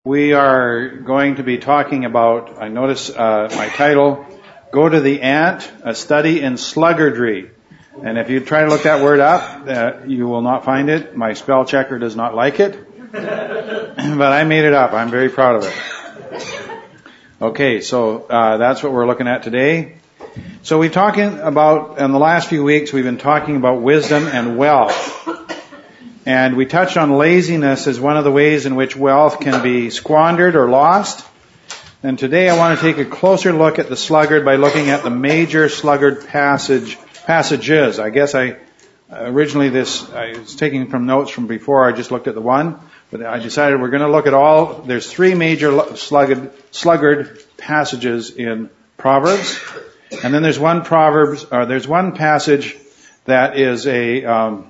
We are going to be talking about, I notice my title, Go to the Ant, a Study in Sluggardry. And if you try to look that word up, you will not find it. My spell checker does not like it. But I made it up. I'm very proud of it. Okay, so that's what we're looking at today. So we're talking about, in the last few weeks, we've been talking about wisdom and wealth. And we touched on laziness as one of the ways in which wealth can be squandered or lost. And today I want to take a closer look at the sluggard by looking at the major sluggard passages. I guess I was taking from notes from before. I just looked at the one, but I decided we're going to look at all. There's three major sluggard passages in Proverbs, and then there's one passage that is a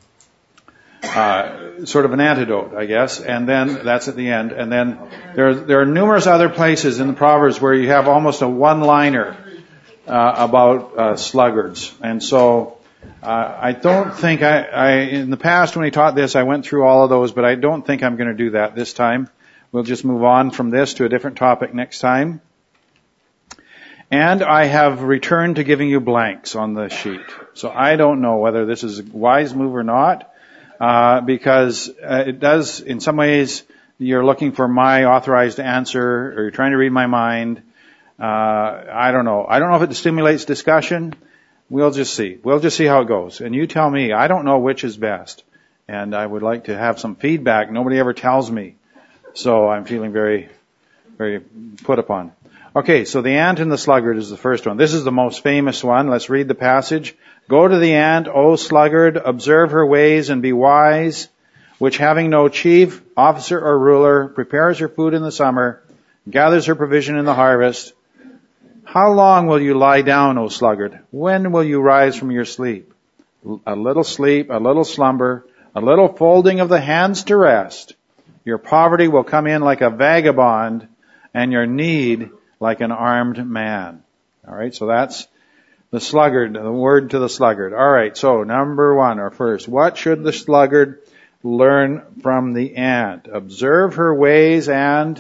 sort of an antidote, I guess, and then that's at the end. And then there are numerous other places in the Proverbs where you have almost a one-liner about sluggards. And so I don't think in the past when he taught this, I went through all of those, but I don't think I'm going to do that this time. We'll just move on from this to a different topic next time. And I have returned to giving you blanks on the sheet. So I don't know whether this is a wise move or not. Because it does, in some ways, you're looking for my authorized answer, or you're trying to read my mind. I don't know. I don't know if it stimulates discussion. We'll just see. We'll just see how it goes. And you tell me. I don't know which is best. And I would like to have some feedback. Nobody ever tells me. So I'm feeling very, very put upon. Okay, so the ant and the sluggard is the first one. This is the most famous one. Let's read the passage. Go to the ant, O sluggard, observe her ways and be wise, which having no chief, officer, or ruler, prepares her food in the summer, gathers her provision in the harvest. How long will you lie down, O sluggard? When will you rise from your sleep, a little slumber, a little folding of the hands to rest. Your poverty will come in like a vagabond, and your need like an armed man. All right, so that's the sluggard, the word to the sluggard. All right, so number one, or first, what should the sluggard learn from the ant? Observe her ways and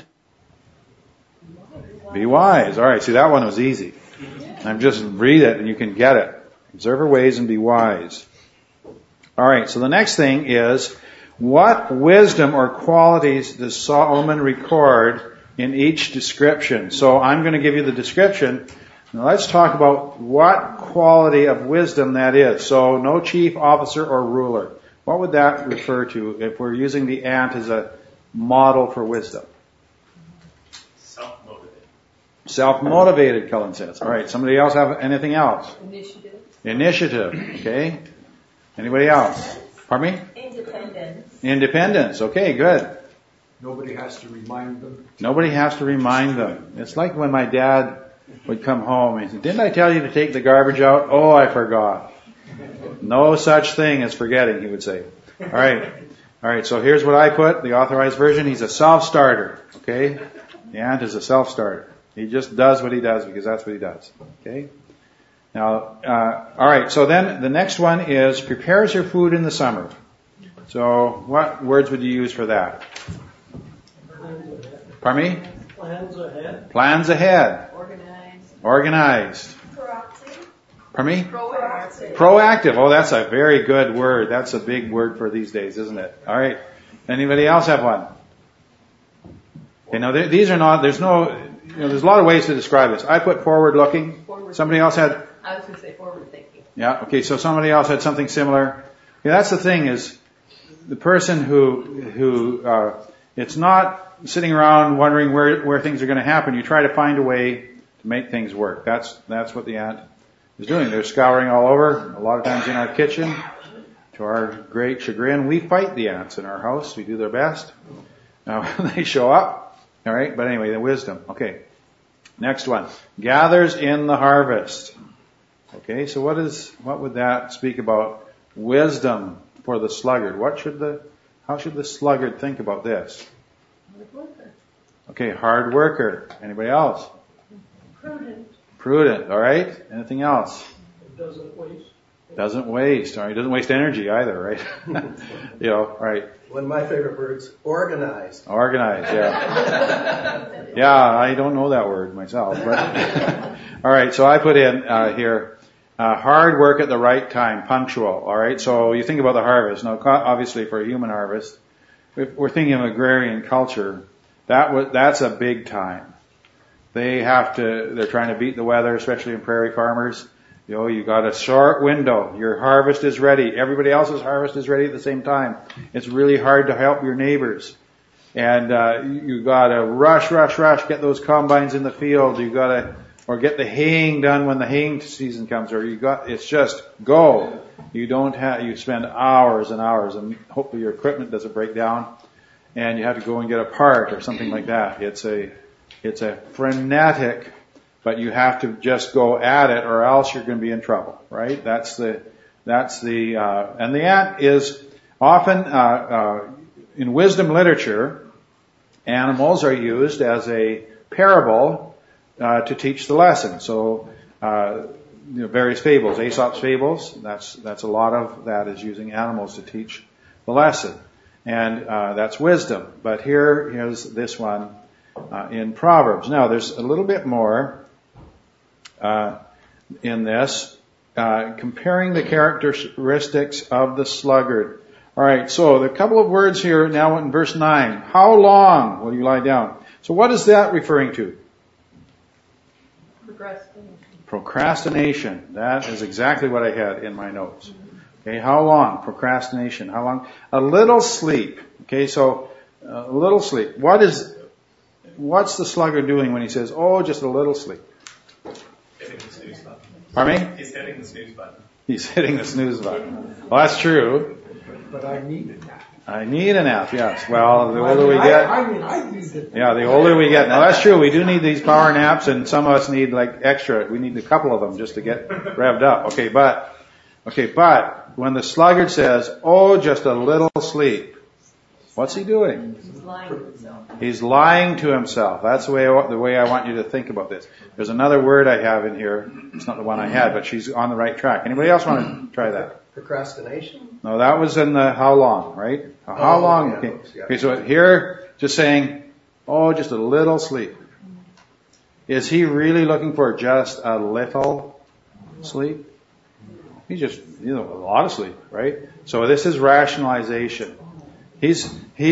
be wise. All right, see, that one was easy. I'm just read it and you can get it. Observe her ways and be wise. All right, so the next thing is, what wisdom or qualities does Solomon record in each description? So I'm going to give you the description. Now let's talk about what quality of wisdom that is. So no chief, officer, or ruler. What would that refer to if we're using the ant as a model for wisdom? Self-motivated. Self-motivated, Cullen says. All right, somebody else have anything else? Initiative. Okay. Anybody else? Pardon me? Independence. Okay, good. Nobody has to remind them. Nobody has to remind them. It's like when my dad would come home and he said, didn't I tell you to take the garbage out? Oh, I forgot. No such thing as forgetting, he would say. All right, so here's what I put, the authorized version. He's a self-starter, okay? The ant is a self-starter. He just does what he does because that's what he does, okay? Now, all right, so then the next one is prepares her food in the summer. So what words would you use for that? Pardon me? Plans ahead. Organized. Proactive. Pardon me? Proactive. Proactive. Oh, that's a very good word. That's a big word for these days, isn't it? All right. Anybody else have one? Okay, now these are not, there's a lot of ways to describe this. I put forward looking. Somebody else had? I was going to say forward thinking. Yeah, okay, so somebody else had something similar. Okay, that's the thing is, the person who it's not sitting around wondering where things are going to happen. You try to find a way to make things work. That's what the ant is doing. They're scouring all over. A lot of times in our kitchen, to our great chagrin, we fight the ants in our house. We do their best. Now they show up. All right, but anyway, the wisdom. Okay, next one. Gathers in the harvest. Okay, so what would that speak about? Wisdom for the sluggard. How should the sluggard think about this? Hard worker. Okay, hard worker. Anybody else? Prudent. Prudent, all right. Anything else? Doesn't waste. Doesn't waste. All right. Doesn't waste energy either, right? You know, all right. One of my favorite words, organized. Organized, yeah. Yeah, I don't know that word myself. But all right, so I put in here, hard work at the right time, punctual. All right, so you think about the harvest. Now, obviously for a human harvest, if we're thinking of agrarian culture, that's a big time. They're trying to beat the weather, especially in prairie farmers. You know, you got a short window. Your harvest is ready. Everybody else's harvest is ready at the same time. It's really hard to help your neighbors. And, you gotta rush, get those combines in the field. Or get the haying done when the haying season comes, it's just go. You spend hours and hours, and hopefully your equipment doesn't break down, and you have to go and get a part or something like that. It's a frenetic, but you have to just go at it, or else you're going to be in trouble, right? And the ant is often, in wisdom literature, animals are used as a parable, to teach the lesson. So, various fables, Aesop's fables, that's a lot of that is using animals to teach the lesson. And, that's wisdom. But here's this one, in Proverbs. Now, there's a little bit more, in this, comparing the characteristics of the sluggard. Alright, so the couple of words here now in verse 9. How long will you lie down? So what is that referring to? Procrastination. That is exactly what I had in my notes. Okay, how long? Procrastination. How long? A little sleep. Okay, so a little sleep. What's the sluggard doing when he says, oh, just a little sleep? Hitting the snooze button. Pardon me? He's hitting the snooze button. He's hitting the snooze button. Well, that's true. But I need a nap. I need a nap, yes. Well, the older we get. I need it. Yeah, the older we get. Now that's true. We do need these power naps, and some of us need like extra. We need a couple of them just to get revved up. Okay, but when the sluggard says, oh, just a little sleep, what's he doing? He's lying to himself. He's lying to himself. That's the way I want you to think about this. There's another word I have in here. It's not the one I had, but she's on the right track. Anybody else want to try that? Procrastination? No, that was in the how long, right? How long? Yeah, Okay. Okay, so here, just saying, oh, just a little sleep. Is he really looking for just a little sleep? He's just, a lot of sleep, right? So this is rationalization. He's,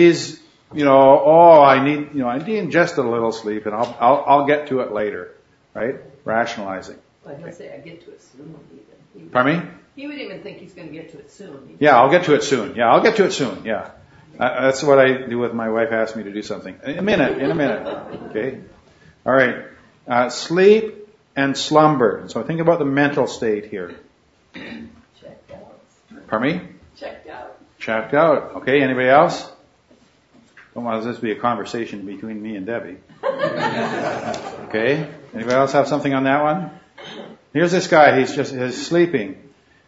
I need just a little sleep, and I'll get to it later, right? Rationalizing. Well, he'll say, I get to it soon, even. Pardon me? He would even think he's going to get to it soon. Yeah, I'll get to it soon. Yeah, I'll get to it soon. Yeah. That's what I do when my wife asks me to do something. In a minute. Okay. All right. Sleep and slumber. So think about the mental state here. Checked out. Pardon me? Checked out. Checked out. Okay. Anybody else? Don't want this to be a conversation between me and Debbie. Okay. Anybody else have something on that one? Here's this guy. He's sleeping.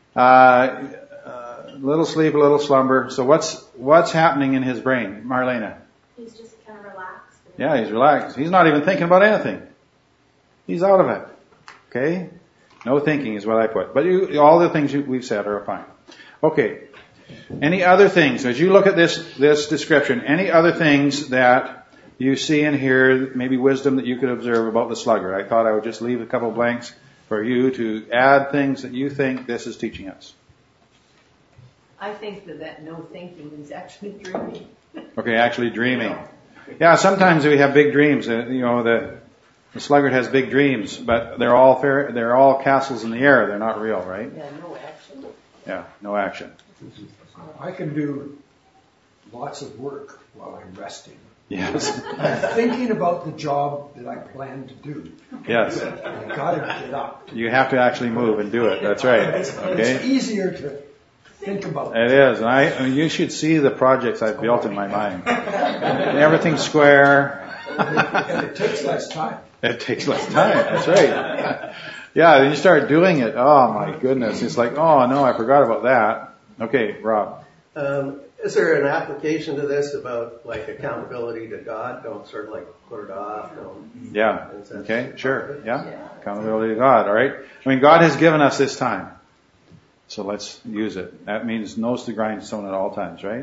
Little sleep, a little slumber. So what's happening in his brain, Marlena? He's just kind of relaxed. Yeah, he's relaxed. He's not even thinking about anything. He's out of it. Okay? No thinking is what I put. But all the things we've said are fine. Okay. Any other things, as you look at this description, any other things that you see in here, maybe wisdom that you could observe about the sluggard? I thought I would just leave a couple blanks for you to add things that you think this is teaching us. I think that no thinking is actually dreaming. Okay, actually dreaming. Yeah, sometimes we have big dreams. The sluggard has big dreams, but they're all castles in the air. They're not real, right? Yeah, no action. Yeah, no action. I can do lots of work while I'm resting. Yes. I'm thinking about the job that I plan to do. Yes. I've got to get up. You have to actually move and do it. That's right. It's Okay. easier to think about It is. And you should see the projects I've built in my mind. Everything's square. And it takes less time. It takes less time. That's right. Yeah, then you start doing it. Oh my goodness. It's like, oh no, I forgot about that. Okay, Rob. Is there an application to this about like accountability to God? Don't sort of like put it off. Yeah. Okay, sure. Yeah. Accountability to God. All right. I mean, God has given us this time. So let's use it. That means nose to grindstone at all times, right?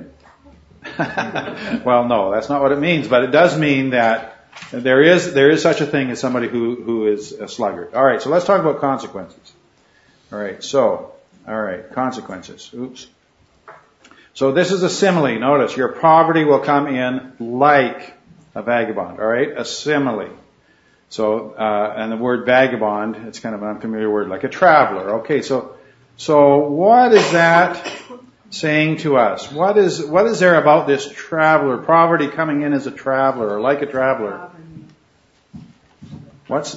Well, no, that's not what it means, but it does mean that there is such a thing as somebody who is a sluggard. All right, so let's talk about consequences. All right, consequences. Oops. So this is a simile. Notice, your poverty will come in like a vagabond. All right, a simile. So, and the word vagabond, it's kind of an unfamiliar word, like a traveler. Okay, so what is that saying to us? What is there about this traveler, poverty coming in as a traveler or like a traveler? What's,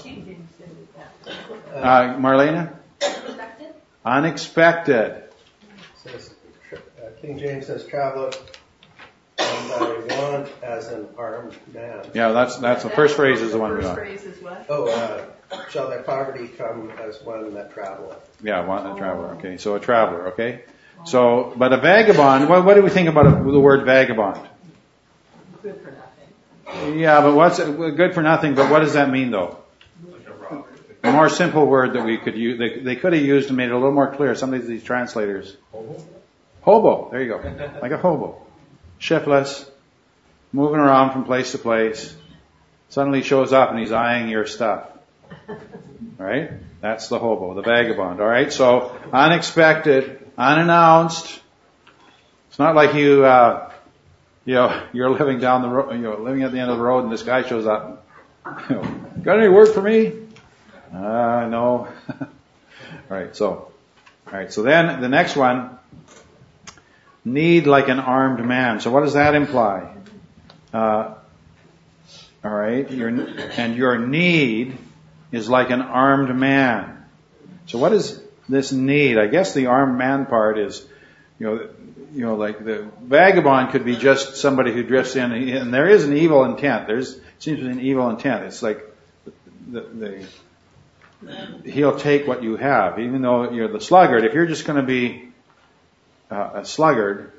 Marlena? Unexpected? It Unexpected. says, King James says, traveler and by one as an armed man. Yeah, that's the first phrase is the one we First got. phrase is what? Shall thy poverty come as one that traveleth? Yeah, a traveler. Okay, so a traveler. Okay, so but a vagabond. What do we think about the word vagabond? Good for nothing. Yeah, but what's good for nothing? But what does that mean, though? Like a robber. A more simple word that we could use. They could have used and made it a little more clear. Some of these translators. Hobo. There you go. Like a hobo. Shiftless, moving around from place to place. Suddenly shows up and he's eyeing your stuff. Right? That's the hobo, the vagabond. All right. So unexpected, unannounced. It's not like you're living down the road, living at the end of the road, and this guy shows up. Got any work for me? No. All right. So then the next one. Need like an armed man. So what does that imply? All right. Your need is like an armed man. So what is this need? I guess the armed man part is, like the vagabond could be just somebody who drifts in, and there is an evil intent. Seems to be an evil intent. It's like he'll take what you have, even though you're the sluggard. If you're just going to be a sluggard,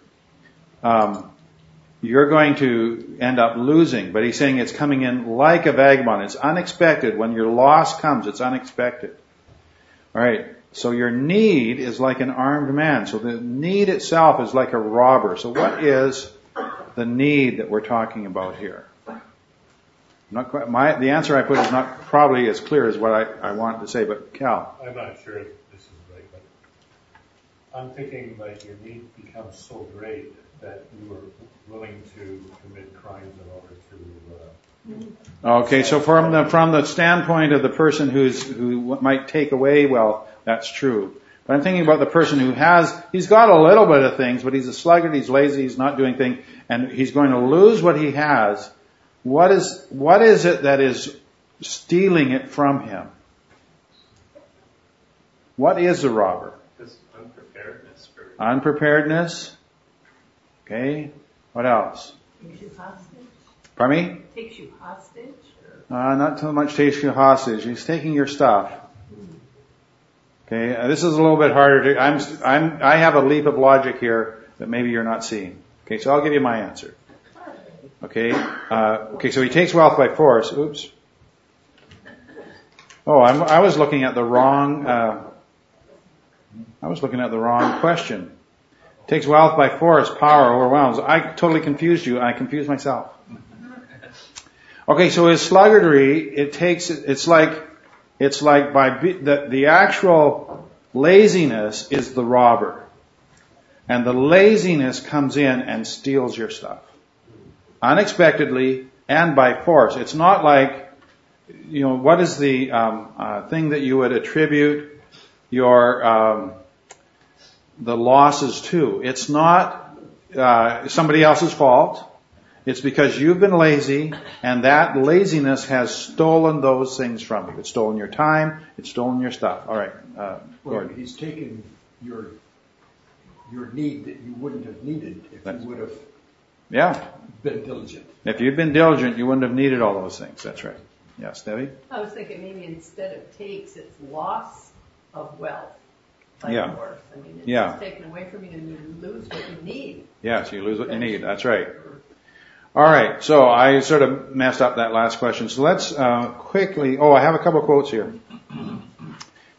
you're going to end up losing. But he's saying it's coming in like a vagabond. It's unexpected. When your loss comes, it's unexpected. All right. So your need is like an armed man. So the need itself is like a robber. So what is the need that we're talking about here? Not quite, the answer I put is not probably as clear as what I wanted to say, but Cal. I'm not sure if this is right, but I'm thinking like your need becomes so great that you are willing to commit crimes in order to. Okay, so from the standpoint of the person who might take away, well, that's true. But I'm thinking about the person he's got a little bit of things, but he's a sluggard, he's lazy, he's not doing things, and he's going to lose what he has. What is it that is stealing it from him? What is a robber? This unpreparedness. Unpreparedness. Okay. What else? Takes you hostage. Pardon me? Takes you hostage. Not so much takes you hostage. He's taking your stuff. Okay. This is a little bit harder to. I have a leap of logic here that maybe you're not seeing. Okay. So I'll give you my answer. Okay. So he takes wealth by force. Oops. Oh, I was looking at the wrong. I was looking at the wrong question. Takes wealth by force, power overwhelms. I totally confused you. I confused myself. Okay, so his sluggardry, it's like the actual laziness is the robber. And the laziness comes in and steals your stuff. Unexpectedly and by force. It's not like, what is the thing that you would attribute your the losses to? It's not somebody else's fault. It's because you've been lazy, and that laziness has stolen those things from you. It's stolen your time. It's stolen your stuff. All right, Gordon. He's taken your need that you wouldn't have needed if you would have been diligent. If you'd been diligent, you wouldn't have needed all those things. That's right. Yes, Debbie? I was thinking maybe instead of takes, it's loss of wealth. By force. I mean, it's just taken away from you and you lose what you need. Yes, you lose what you need. That's right. All right. So I sort of messed up that last question. So let's quickly. Oh, I have a couple of quotes here.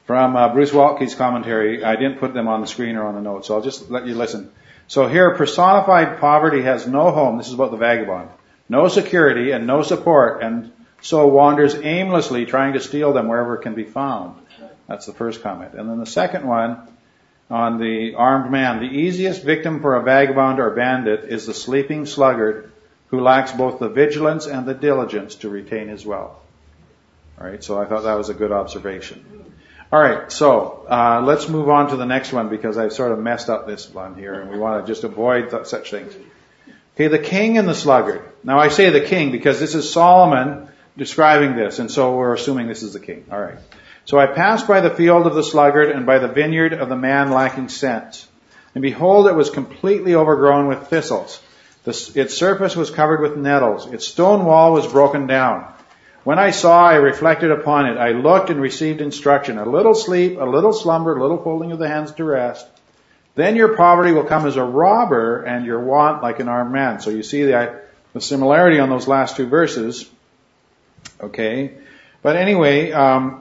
from Bruce Waltke's commentary. I didn't put them on the screen or on the notes, so I'll just let you listen. So here, personified poverty has no home. This is about the vagabond. No security and no support, and so wanders aimlessly trying to steal them wherever it can be found. That's the first comment. And then the second one on the armed man. The easiest victim for a vagabond or bandit is the sleeping sluggard who lacks both the vigilance and the diligence to retain his wealth. All right, so I thought that was a good observation. All right, so let's move on to the next one because I've sort of messed up this one here, and we want to just avoid such things. Okay, the king and the sluggard. Now I say the king because this is Solomon describing this, and so we're assuming this is the king. All right. So I passed by the field of the sluggard and by the vineyard of the man lacking sense. And behold, it was completely overgrown with thistles. Its surface was covered with nettles. Its stone wall was broken down. When I saw, I reflected upon it. I looked and received instruction. A little sleep, a little slumber, a little folding of the hands to rest. Then your poverty will come as a robber and your want like an armed man. So you see the similarity on those last two verses. Okay. But anyway,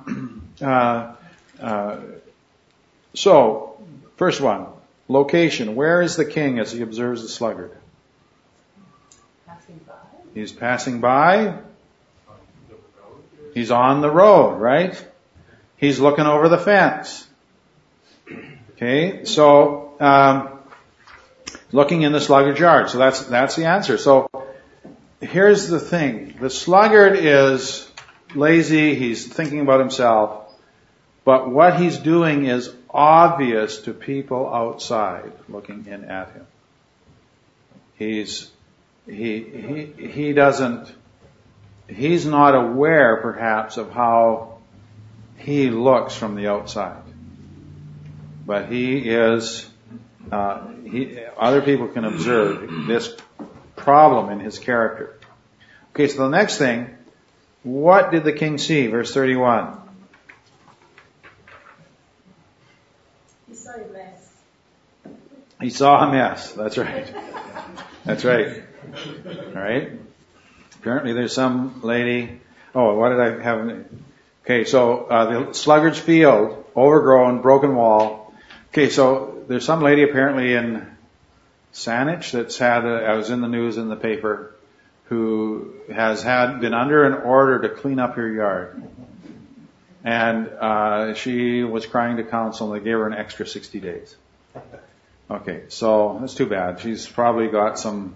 so first one, location. Where is the king as he observes the sluggard? Passing by. He's passing by. He's on the road, right? He's looking over the fence. Okay, so looking in the sluggard's yard. So that's the answer. So here's the thing. The sluggard is lazy. He's thinking about himself. But what he's doing is obvious to people outside looking in at him. He's not aware perhaps of how he looks from the outside. But other people can observe this problem in his character. Okay, so the next thing, what did the king see? Verse 31. He saw a mess. He saw a mess. That's right. That's right. All right. Apparently there's some lady. Oh, what did I have? Okay, so the sluggard's field, overgrown, broken wall. Okay, so there's some lady apparently in Saanich that's I was in the news in the paper, who has been under an order to clean up her yard. And she was crying to council and they gave her an extra 60 days. Okay, so that's too bad. She's probably got some,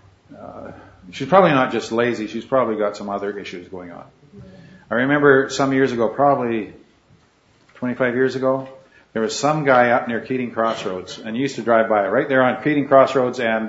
she's probably not just lazy, she's probably got some other issues going on. I remember some years ago, probably 25 years ago, there was some guy up near Keating Crossroads, and you used to drive by right there on Keating Crossroads and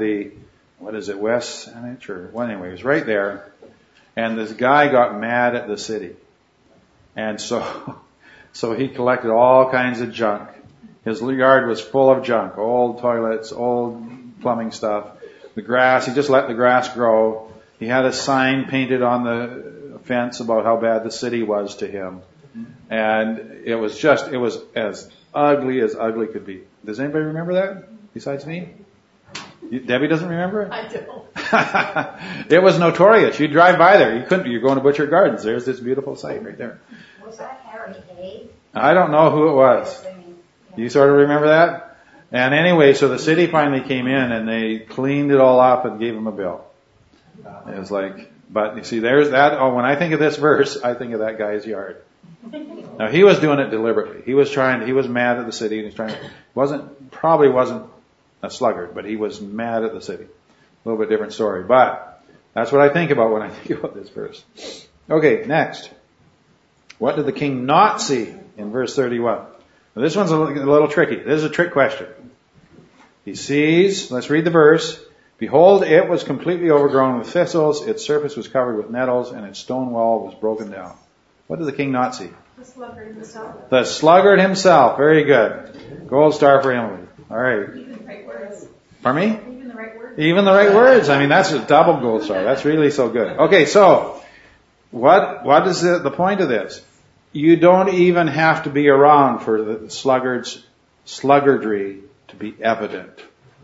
West Saanich, or well, anyway, it was right there. And this guy got mad at the city. And so he collected all kinds of junk. His yard was full of junk, old toilets, old plumbing stuff. The grass, he just let the grass grow. He had a sign painted on the fence about how bad the city was to him. And it was as ugly could be. Does anybody remember that besides me? Debbie doesn't remember it? I don't. It was notorious. You'd drive by there. You're going to Butcher Gardens. There's this beautiful site right there. Was that Harry Hay? I don't know who it was. You sort of remember that? And anyway, so the city finally came in and they cleaned it all up and gave him a bill. It was like, but you see, there's that. Oh, when I think of this verse, I think of that guy's yard. Now he was doing it deliberately. He was mad at the city and probably wasn't a sluggard, but he was mad at the city. A little bit different story, but that's what I think about when I think about this verse. Okay, next. What did the king not see in verse 31? Now this one's a little tricky. This is a trick question. He sees, let's read the verse. Behold, it was completely overgrown with thistles, its surface was covered with nettles, and its stone wall was broken down. What did the king not see? The sluggard himself. The sluggard himself. Very good. Gold star for Emily. All right. Even the right words. Pardon me? Even the right words. Even the right words. I mean, that's a double gold star. That's really so good. Okay, so what is the point of this? You don't even have to be around for the sluggard's sluggardry to be evident.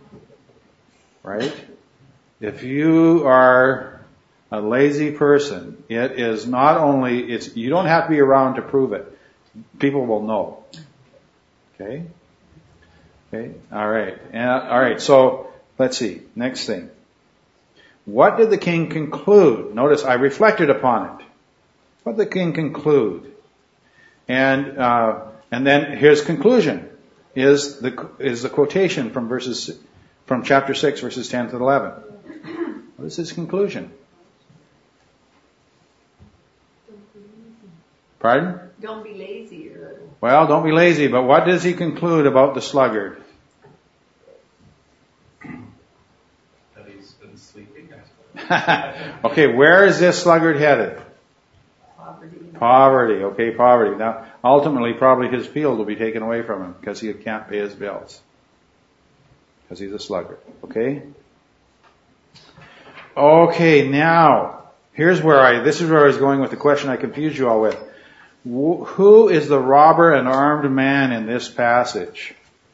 Right? If you are a lazy person, it is not only, you don't have to be around to prove it. people will know. Okay? Okay? All right. All right. So, let's see. Next thing. What did the king conclude? Notice I reflected upon it. What did the king conclude? And then his conclusion is the quotation from chapter 6, verses 10 to 11. What is his conclusion? Pardon? Don't be lazy. Well, don't be lazy, but what does he conclude about the sluggard? That he's been sleeping. Okay, where is this sluggard headed? Poverty. Poverty, okay, poverty. Now, ultimately, probably his field will be taken away from him because he can't pay his bills. Because he's a sluggard, okay? Okay, now, this is where I was going with the question I confused you all with. Who is the robber and armed man in this passage?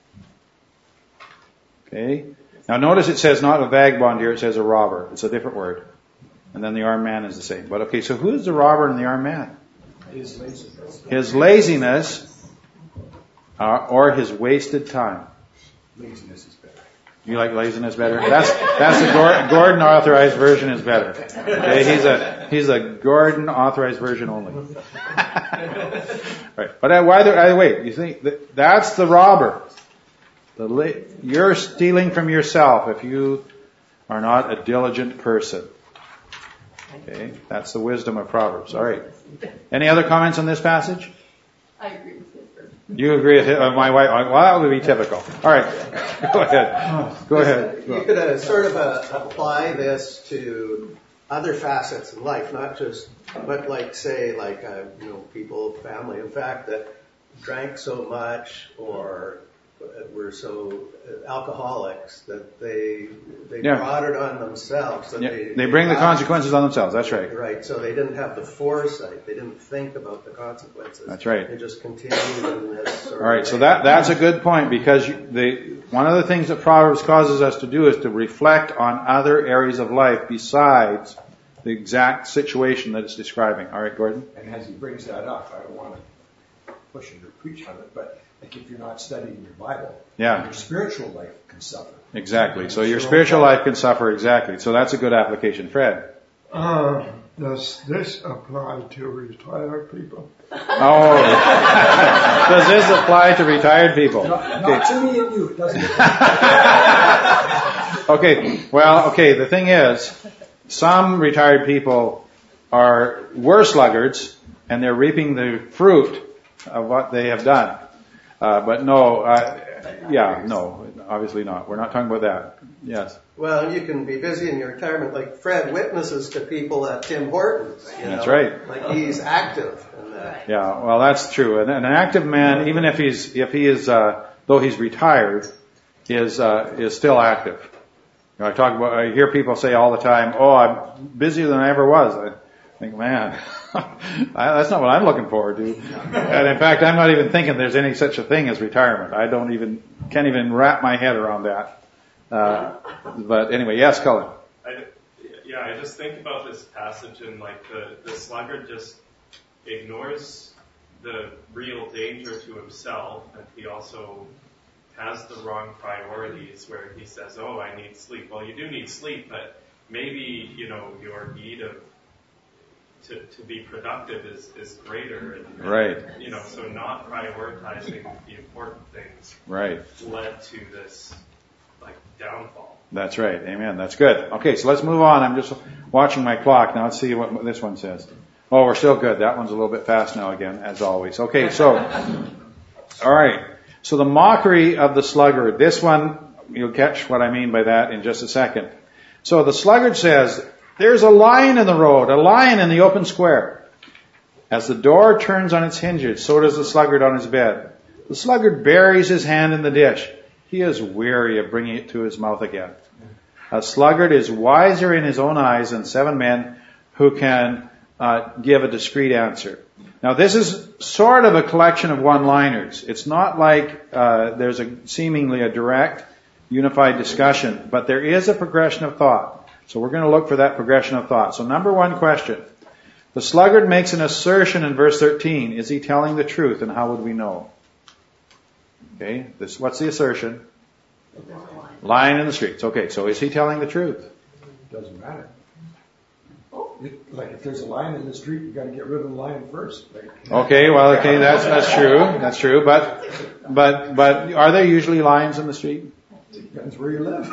Okay? Now notice it says not a vagabond here, it says a robber. It's a different word. And then the armed man is the same. But okay, so who is the robber and the armed man? His laziness. His laziness or his wasted time. Laziness is better. You like laziness better? That's the Gordon authorized version is better. Okay, he's a Gordon authorized version only. Right. But either way, you think that's the robber. You're stealing from yourself if you are not a diligent person. Okay, that's the wisdom of Proverbs. All right. Any other comments on this passage? I agree with his version. You agree with my wife? Well, that would be typical. All right. Go ahead. Go ahead. You could sort of apply this to other facets in life, not just, but like say, people, family, in fact, that drank so much or were so alcoholics that they brought it on themselves. They bring the consequences on themselves. That's right. Right. So they didn't have the foresight. They didn't think about the consequences. That's right. They just continued in this sort of All right. So that's a good point because one of the things that Proverbs causes us to do is to reflect on other areas of life besides the exact situation that it's describing. All right, Gordon? And as he brings that up, I don't want to push him or preach on it, but like if you're not studying your Bible, your spiritual life can suffer. Exactly. So your spiritual life can suffer, exactly. So that's a good application. Fred? Does this apply to retired people? Oh. Does this apply to retired people? Not to me and you, it doesn't. Okay, the thing is, some retired people were sluggards, and they're reaping the fruit of what they have done. But no, obviously not. We're not talking about that. Yes. Well, you can be busy in your retirement, like Fred witnesses to people at Tim Hortons. That's right. Like he's active in that. Yeah, well, that's true. And an active man, even if he is, though he's retired, is still active. You know, I hear people say all the time, "Oh, I'm busier than I ever was." I think, man, that's not what I'm looking forward to. And in fact, I'm not even thinking there's any such a thing as retirement. I can't even wrap my head around that. But anyway, yes, Cullen. I just think about this passage and like the sluggard just ignores the real danger to himself, and he also has the wrong priorities where he says, "Oh, I need sleep." Well, you do need sleep, but maybe, your need to be productive is greater. And, right. So not prioritizing the important things led to this downfall. That's right. Amen. That's good. Okay, so let's move on. I'm just watching my clock now. Let's see what this one says. Oh, we're still good. That one's a little bit fast now again, as always. Okay, so, all right. So the mockery of the sluggard. This one, you'll catch what I mean by that in just a second. So the sluggard says, "There's a lion in the road, a lion in the open square. As the door turns on its hinges, so does the sluggard on his bed. The sluggard buries his hand in the dish. He is weary of bringing it to his mouth again. A sluggard is wiser in his own eyes than 7 men who can give a discreet answer." Now this is sort of a collection of one-liners. It's not like there's seemingly a direct, unified discussion, but there is a progression of thought. So we're going to look for that progression of thought. So number 1 question. The sluggard makes an assertion in verse 13. Is he telling the truth, and how would we know? Okay, what's the assertion? Lying in the streets. Okay, so is he telling the truth? Doesn't matter. Like if there's a lion in the street, you got to get rid of the lion first. Okay, well, okay, that's true. That's true. But are there usually lions in the street? Depends where you live.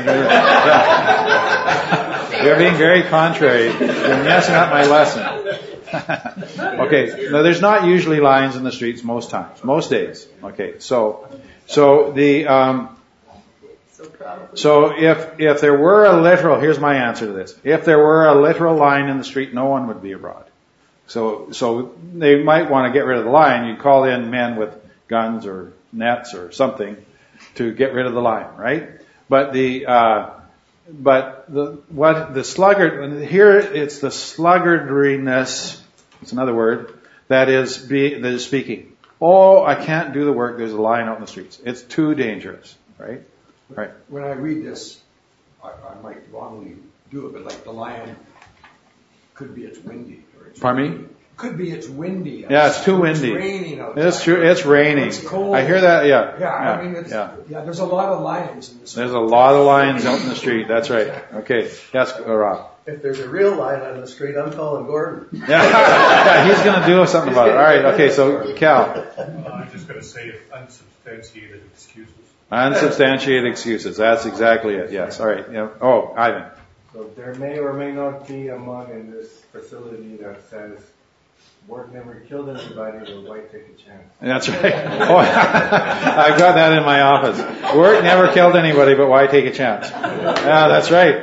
You're being very contrary. You're messing up my lesson. Okay, no, there's not usually lions in the streets most times, most days. Okay, so if there were a literal, here's my answer to this. If there were a literal lion in the street, no one would be abroad. So they might want to get rid of the lion. You call in men with guns or nets or something to get rid of the lion, right? But the sluggard, here it's the sluggardliness, it's another word, that is speaking. Oh, I can't do the work, there's a lion out in the streets. It's too dangerous, right? Right. When I read this, I might wrongly do it, but like the lion could be it's windy. Pardon me? Could be it's windy. Yeah, it's too windy. It's raining outside. It's true. It's raining. It's cold. I hear that. Yeah. Yeah. I mean, there's a lot of lions in this. There's a lot of lions out in the street. That's right. Okay. Yes, Rob. If there's a real lion on the street, I'm calling Gordon. Yeah, he's going to do something about it. All right. Okay. So, Cal. I'm just going to say unsubstantiated excuses. Unsubstantiated excuses. That's exactly it. Yes. All right. Yeah. Oh, Ivan. So there may or may not be a mug in this facility that says, "Work never killed anybody, but why take a chance?" That's right. Oh, I've got that in my office. Work never killed anybody, but why take a chance? Yeah, that's right.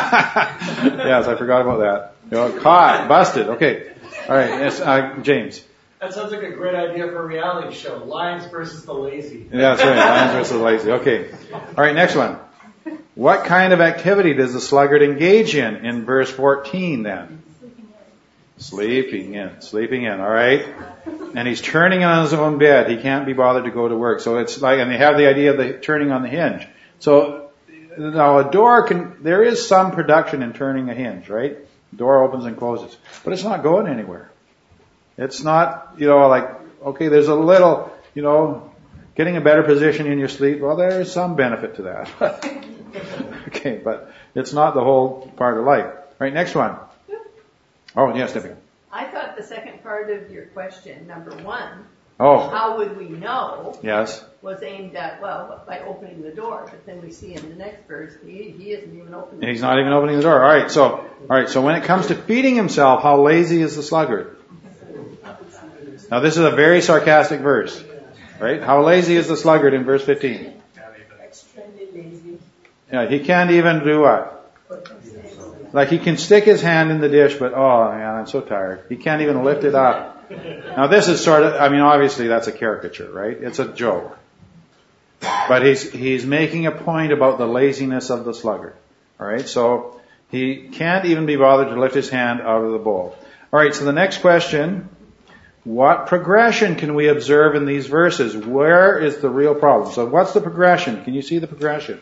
Yes, I forgot about that. Caught, busted. Okay. All right. Yes, James. That sounds like a great idea for a reality show. Lions versus the lazy. Yeah, that's right. Lions versus the lazy. Okay. All right. Next one. What kind of activity does the sluggard engage in verse 14 then? Sleeping in, all right? And he's turning on his own bed. He can't be bothered to go to work. So it's like, and they have the idea of the turning on the hinge. So now a door there is some production in turning a hinge, right? The door opens and closes. But it's not going anywhere. It's not, like, okay, there's a little, getting a better position in your sleep. Well, there is some benefit to that. Okay, but it's not the whole part of life. All right, next one. Oh, yes, Debbie. I thought the second part of your question, number one, oh, how would we know? Yes. Was aimed at, by opening the door. But then we see in the next verse, he isn't even opening the door. He's not even opening the door. All right, so when it comes to feeding himself, how lazy is the sluggard? Now, this is a very sarcastic verse, right? How lazy is the sluggard in verse 15? Extremely lazy. Yeah, he can't even do what? Like he can stick his hand in the dish, but oh man, I'm so tired. He can't even lift it up. Now this is obviously that's a caricature, right? It's a joke. But he's making a point about the laziness of the sluggard. Alright, so he can't even be bothered to lift his hand out of the bowl. Alright, so the next question, what progression can we observe in these verses? Where is the real problem? So what's the progression? Can you see the progression?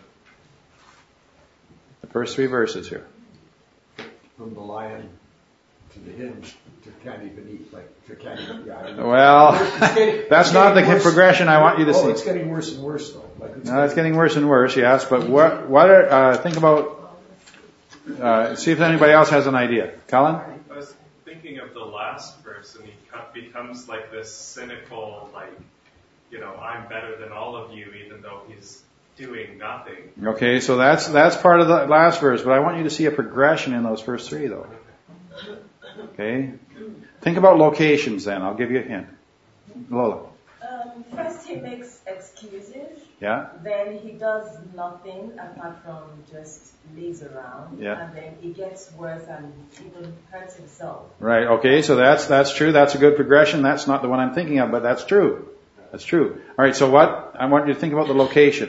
The first three verses here. From the lion to the hinge to can't even eat, Well, that's not the progression I want you to see. It's getting worse and worse though. It's getting worse and worse, yes, but think about, see if anybody else has an idea. Colin? I was thinking of the last verse, and he becomes like this cynical, I'm better than all of you, even though he's doing nothing. Okay, so that's part of the last verse, but I want you to see a progression in those first three, though. Okay? Think about locations then. I'll give you a hint. Lola. First he makes excuses. Yeah? Then he does nothing apart from just lays around. Yeah. And then it gets worse and even hurts himself. Right, okay, so that's true. That's a good progression. That's not the one I'm thinking of, but that's true. That's true. All right, so I want you to think about the location.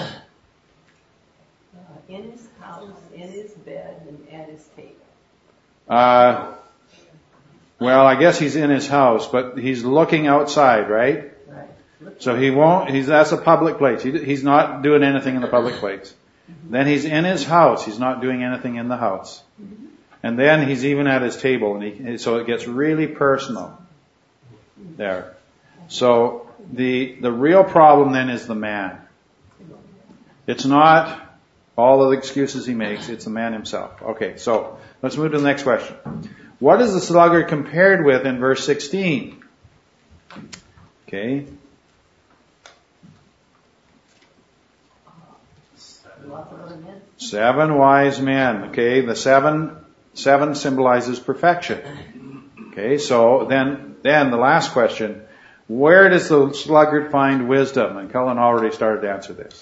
In his house, in his bed, and at his table. Well, I guess he's in his house, but he's looking outside, right? Right. So that's a public place. He's not doing anything in the public place. Then he's in his house. He's not doing anything in the house. And then he's even at his table, and so it gets really personal there. So the real problem then is the man. It's not all of the excuses he makes, it's the man himself. Okay, so let's move to the next question. What is the sluggard compared with in verse 16? Okay. Seven wise men. Okay, the seven symbolizes perfection. Okay, so then the last question, where does the sluggard find wisdom? And Cullen already started to answer this.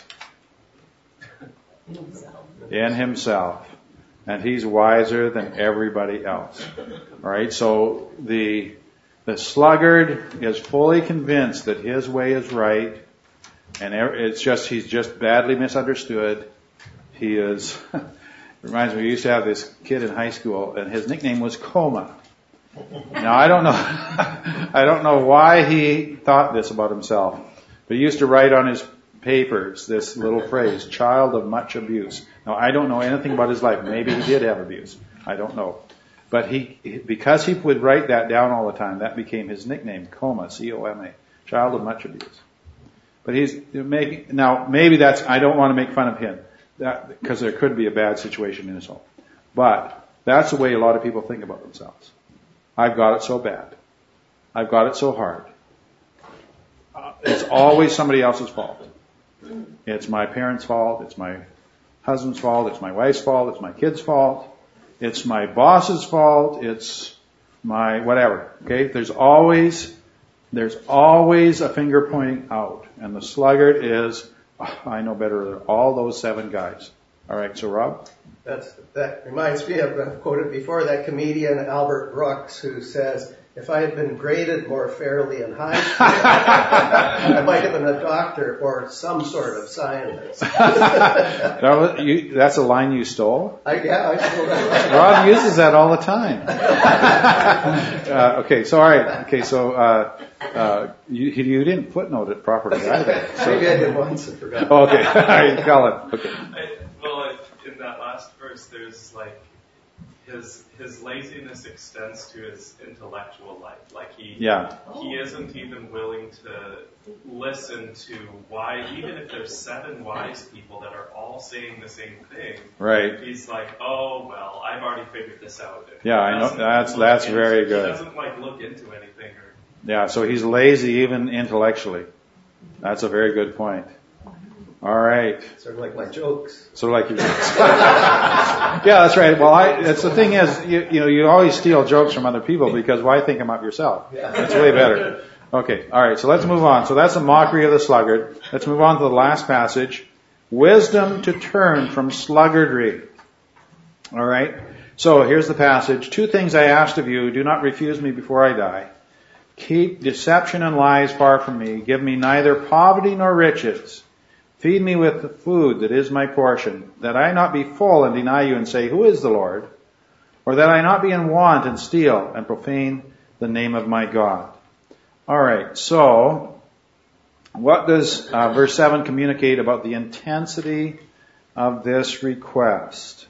In himself. And he's wiser than everybody else. Alright, so the sluggard is fully convinced that his way is right, and he's just badly misunderstood. He is, reminds me, we used to have this kid in high school, and his nickname was Coma. Now, I don't know why he thought this about himself, but he used to write on his papers this little phrase, child of much abuse. Now, I don't know anything about his life. Maybe he did have abuse. I don't know. But because he would write that down all the time, that became his nickname, Coma, C-O-M-A, child of much abuse. But maybe I don't want to make fun of him, because there could be a bad situation in his home. But that's the way a lot of people think about themselves. I've got it so bad. I've got it so hard. It's always somebody else's fault. It's my parents' fault. It's my husband's fault. It's my wife's fault. It's my kid's fault. It's my boss's fault. It's my whatever. Okay? There's always a finger pointing out. And the sluggard is, I know better than all those seven guys. All right, so Rob? That reminds me of, I've quoted before, that comedian Albert Brooks, who says, if I had been graded more fairly in high school, I might have been a doctor or some sort of scientist. That's a line you stole? I stole that. Rob uses that all the time. Okay, so all right. Okay, so you didn't footnote it properly either. So. Maybe I did once and forgot. Okay, all right, Colin. Okay. In that last verse, there's like his laziness extends to his intellectual life. Like he isn't even willing to listen to why, even if there's seven wise people that are all saying the same thing. Right. He's like, oh well, I've already figured this out. Yeah, I know that's very good. He doesn't like look into anything. Yeah, so he's lazy even intellectually. That's a very good point. All right. Sort of like my jokes. Sort of like your jokes. Yeah, that's right. Well, that's the thing is, you always steal jokes from other people because why think them up yourself? Yeah. That's way better. Okay. All right. So let's move on. So that's a mockery of the sluggard. Let's move on to the last passage. Wisdom to turn from sluggardry. All right. So here's the passage. 2 things I asked of you. Do not refuse me before I die. Keep deception and lies far from me. Give me neither poverty nor riches. Feed me with the food that is my portion, that I not be full and deny you and say, who is the Lord? Or that I not be in want and steal and profane the name of my God. All right, so what does verse 7 communicate about the intensity of this request?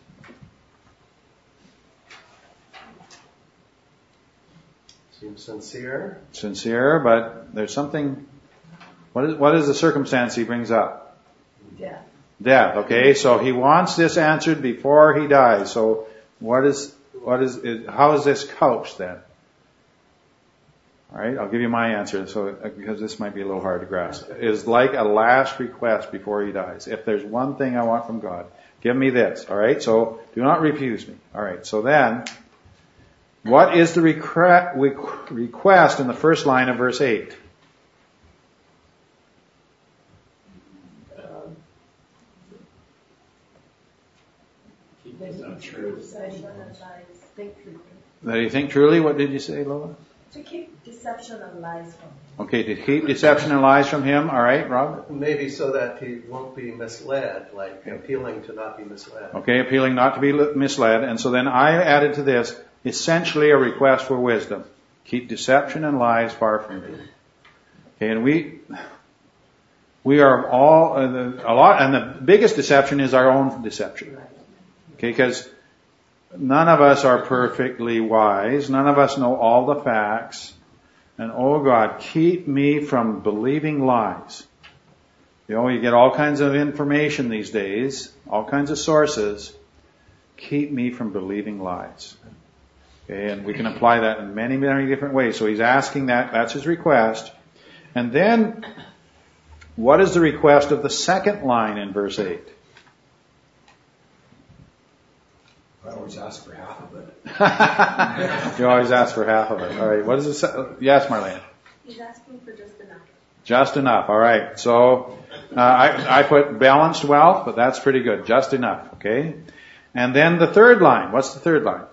Seems sincere. Sincere, but there's something. What is the circumstance he brings up? Death. Okay, so he wants this answered before he dies. So how is this couched then? All right, I'll give you my answer. Because this might be a little hard to grasp. It is like a last request before he dies. If there's one thing I want from God, give me this. All right, so do not refuse me. All right, so then, what is the request in the first line of verse 8? That he think truly? What did you say, Lola? To keep deception and lies from him. Okay, to keep deception and lies from him. All right, Rob? Maybe so that he won't be misled, like appealing to not be misled. Okay, appealing not to be misled. And so then I added to this, essentially a request for wisdom. Keep deception and lies far from me. Okay, and we are all, a lot, and the biggest deception is our own deception. Okay, because none of us are perfectly wise. None of us know all the facts. And oh God, keep me from believing lies. You get all kinds of information these days, all kinds of sources. Keep me from believing lies. Okay, and we can apply that in many, many different ways. So he's asking that. That's his request. And then, what is the request of the second line in verse 8? I always ask for half of it. You always ask for half of it. All right. What is it? Yes, Marlene. He's asking for just enough. Just enough. All right. So I put balanced wealth, but that's pretty good. Just enough. Okay. And then the third line. What's the third line?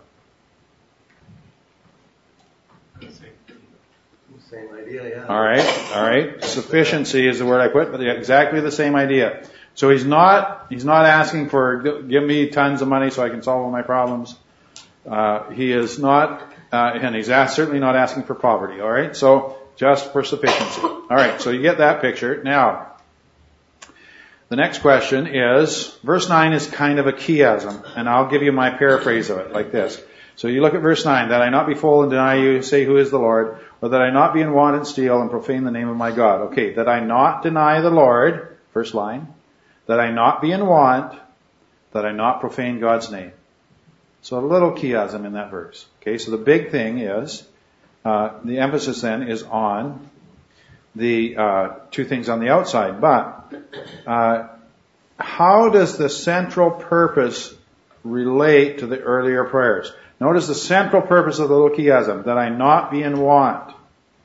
Same idea, yeah. All right. Sufficiency is the word I put, but exactly the same idea. So he's not asking for, give me tons of money so I can solve all my problems. He is not, and he's certainly not asking for poverty. All right. So just for sufficiency. All right. So you get that picture. Now, the next question is, verse 9 is kind of a chiasm, and I'll give you my paraphrase of it like this. So you look at verse 9, that I not be full and deny you, say who is the Lord, or that I not be in want and steal and profane the name of my God. Okay, that I not deny the Lord, first line, that I not be in want, that I not profane God's name. So a little chiasm in that verse. Okay, so the big thing is, the emphasis then is on the two things on the outside. But how does the central purpose relate to the earlier prayers? Notice the central purpose of the little chiasm, that I not be in want.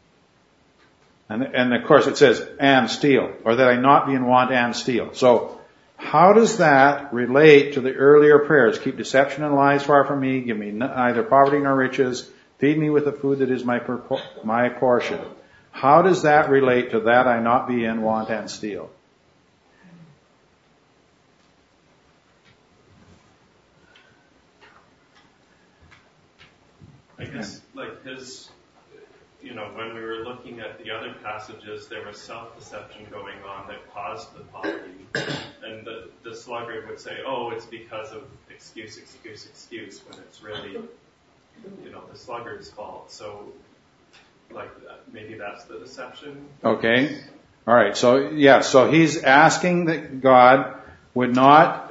And of course it says, and steal, or that I not be in want and steal. So, how does that relate to the earlier prayers? Keep deception and lies far from me, give me neither poverty nor riches, feed me with the food that is my portion. How does that relate to that I not be in want and steal? I guess, like his, when we were looking at the other passages, there was self-deception going on that caused the poverty. And the sluggard would say, oh, it's because of excuse, when it's really, the sluggard's fault. So, maybe that's the deception. Okay. All right. So, so he's asking that God would not,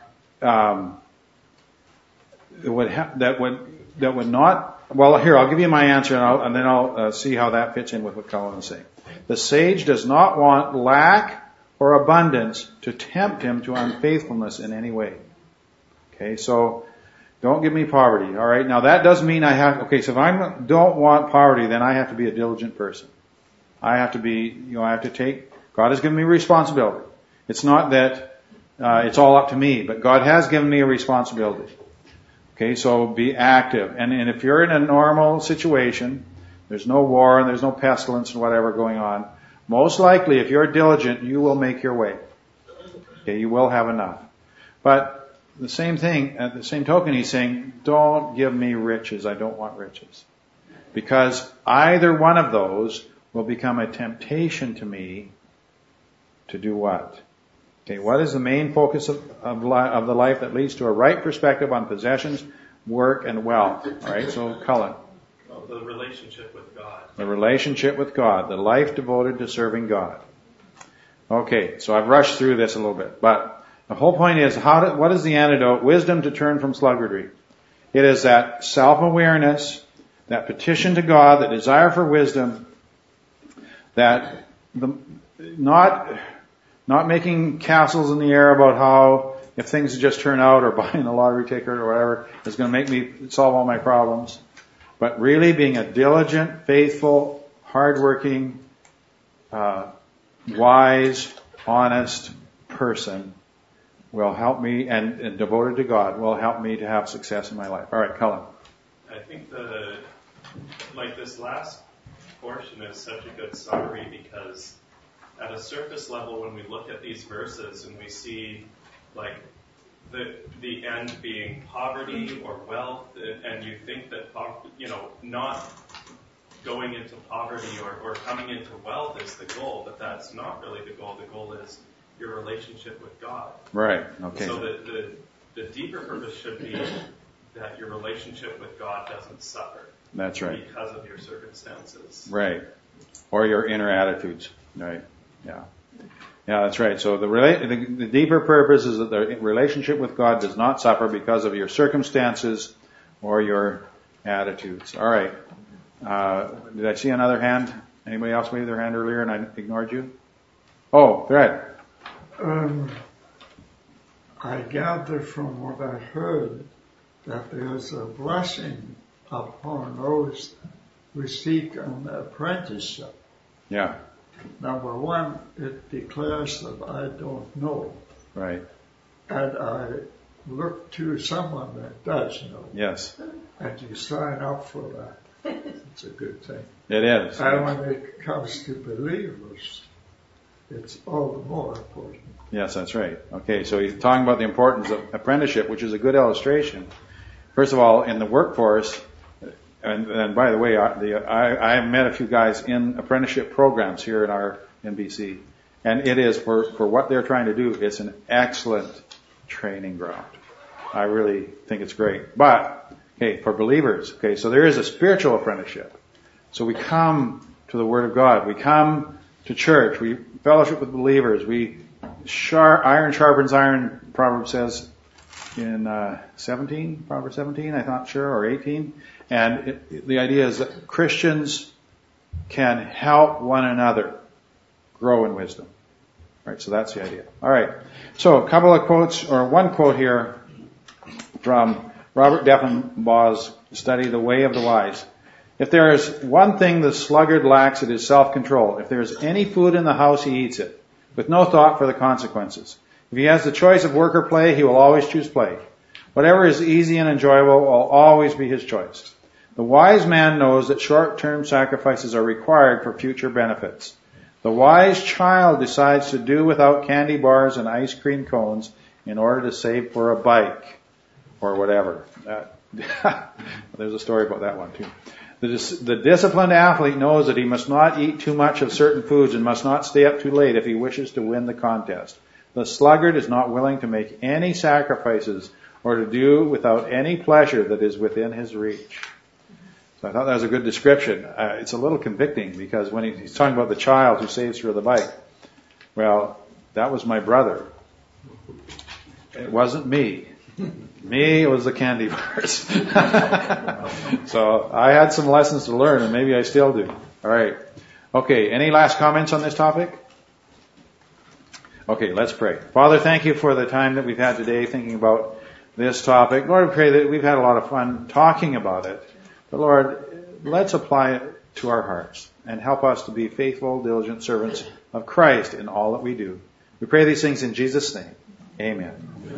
that would not, well, here, I'll give you my answer and then I'll see how that fits in with what Colin is saying. The sage does not want lack or abundance to tempt him to unfaithfulness in any way. Okay, so don't give me poverty. All right, now that doesn't mean so if I don't want poverty, then I have to be a diligent person. I have to be, God has given me responsibility. It's not that it's all up to me, but God has given me a responsibility. Okay, so be active. And if you're in a normal situation, there's no war and there's no pestilence and whatever going on, most likely if you're diligent, you will make your way. Okay, you will have enough. But the same thing, at the same token, he's saying, don't give me riches. I don't want riches. Because either one of those will become a temptation to me to do what? Okay, what is the main focus of the life that leads to a right perspective on possessions, work, and wealth? All right, so Cullen. Well, the relationship with God. The relationship with God, the life devoted to serving God. Okay, so I've rushed through this a little bit, but the whole point is, what is the antidote? Wisdom to turn from sluggardry. It is that self-awareness, that petition to God, that desire for wisdom, that not making castles in the air about how if things just turn out or buying a lottery ticket or whatever is going to make me solve all my problems. But really being a diligent, faithful, hardworking, wise, honest person will help me, and devoted to God, will help me to have success in my life. All right, Cullen. I think this last portion is such a good summary because at a surface level, when we look at these verses and we see the end being poverty or wealth, and you think that not going into poverty or coming into wealth is the goal, but that's not really the goal. The goal is your relationship with God. Right. Okay. So the deeper purpose should be that your relationship with God doesn't suffer. That's right. Because of your circumstances. Right. Or your inner attitudes. Right. Yeah. Yeah, that's right. So the deeper purpose is that the relationship with God does not suffer because of your circumstances or your attitudes. All right. Did I see another hand? Anybody else wave their hand earlier and I ignored you? Oh, go ahead. I gather from what I heard that there's a blessing upon those who seek an apprenticeship. Yeah. Number one, it declares that I don't know. Right. And I look to someone that does know. Yes. And you sign up for that. It's a good thing. It is. And when it comes to believers, it's all the more important. Yes, that's right. Okay, so he's talking about the importance of apprenticeship, which is a good illustration. First of all, in the workforce, and by the way, I have met a few guys in apprenticeship programs here in BC, and it is for what they're trying to do, it's an excellent training ground. I really think it's great. But, okay, for believers, okay, so there is a spiritual apprenticeship. So we come to the Word of God. We come to church. We fellowship with believers. Iron sharpens iron, Proverbs says in Proverbs 17, I'm not sure, or 18. And the idea is that Christians can help one another grow in wisdom. Right, so that's the idea. All right. So a couple of quotes, or one quote here from Robert Deffinbaugh's study, The Way of the Wise. If there is one thing the sluggard lacks, it is self-control. If there is any food in the house, he eats it, with no thought for the consequences. If he has the choice of work or play, he will always choose play. Whatever is easy and enjoyable will always be his choice. The wise man knows that short-term sacrifices are required for future benefits. The wise child decides to do without candy bars and ice cream cones in order to save for a bike or whatever. There's a story about that one too. The disciplined athlete knows that he must not eat too much of certain foods and must not stay up too late if he wishes to win the contest. The sluggard is not willing to make any sacrifices or to do without any pleasure that is within his reach. So I thought that was a good description. It's a little convicting because when he's talking about the child who saves for the bike, well, that was my brother. It wasn't me. Me, it was the candy bars. So I had some lessons to learn, and maybe I still do. All right. Okay, any last comments on this topic? Okay, let's pray. Father, thank you for the time that we've had today thinking about this topic. Lord, we pray that we've had a lot of fun talking about it. But Lord, let's apply it to our hearts and help us to be faithful, diligent servants of Christ in all that we do. We pray these things in Jesus' name. Amen.